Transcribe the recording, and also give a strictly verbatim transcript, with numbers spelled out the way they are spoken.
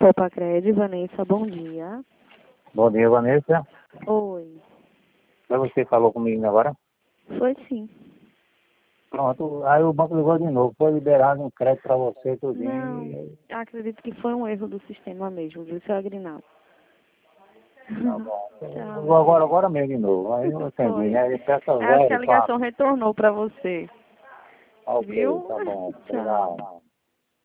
Copacred, Vanessa, bom dia. Bom dia, Vanessa. Oi. Mas você falou comigo agora? Foi sim. Pronto, aí o banco ligou de novo, foi liberado um crédito para você, tudinho. Não, acredito que foi um erro do sistema mesmo, viu, seu Agrinaldo? Tá bom. Tchau. Ligou agora, agora mesmo de novo. Aí eu entendi, Foi. né? Ele peça Acho que a zero, ligação quatro. retornou para você. Ok, Viu? tá bom. Tchau. Obrigado.